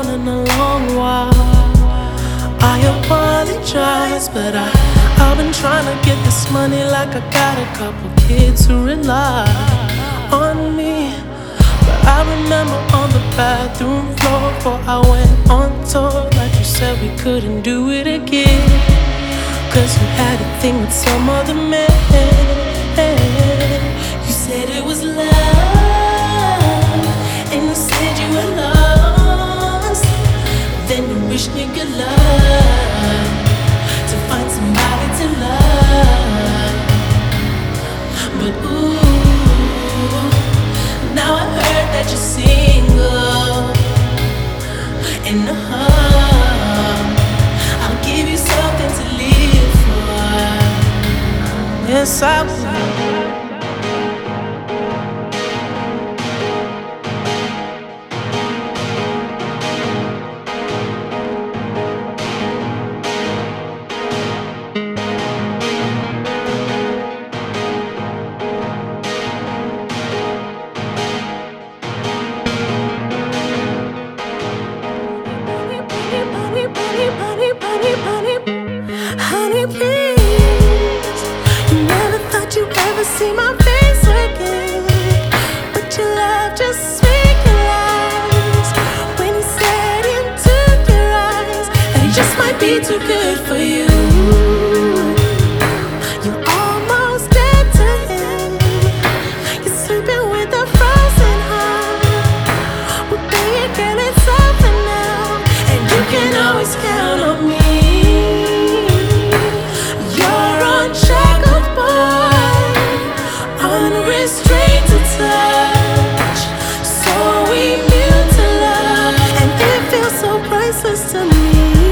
in a long while. I apologize, but I've been trying to get this money like I got a couple kids who rely on me. But I remember on the bathroom floor before I went on tour, like you said we couldn't do it again, 'cause you had a thing with some other man. You said it was love, and you said you were lost. Then you wished me good luck to find somebody to love. But ooh, now I heard that you're single. And I'll give you something to live for. Yes, I will. Honey, please. You never thought you'd ever see my face again, but your love just realized when you said into your eyes that it just might be too good for you. You're almost dead to him. You're sleeping with a frozen heart. Well, baby girl, it's over now, and you can always count on me. Unrestrained to touch, so immune to love, and it feels so priceless to me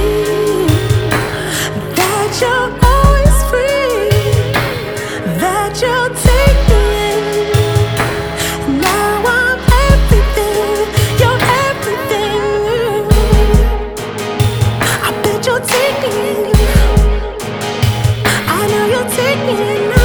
that you're always free, that you'll take me in. Now I'm everything, you're everything. I bet you'll take me in. I know you'll take me in now.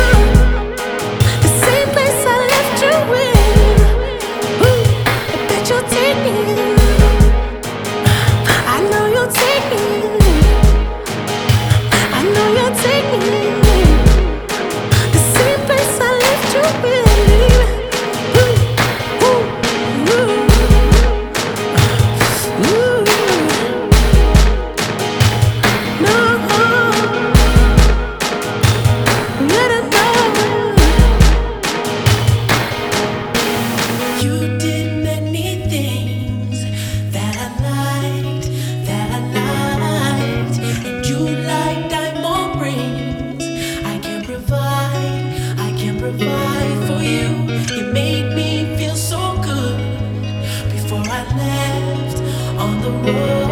Provide for you. You made me feel so good before I left on the road.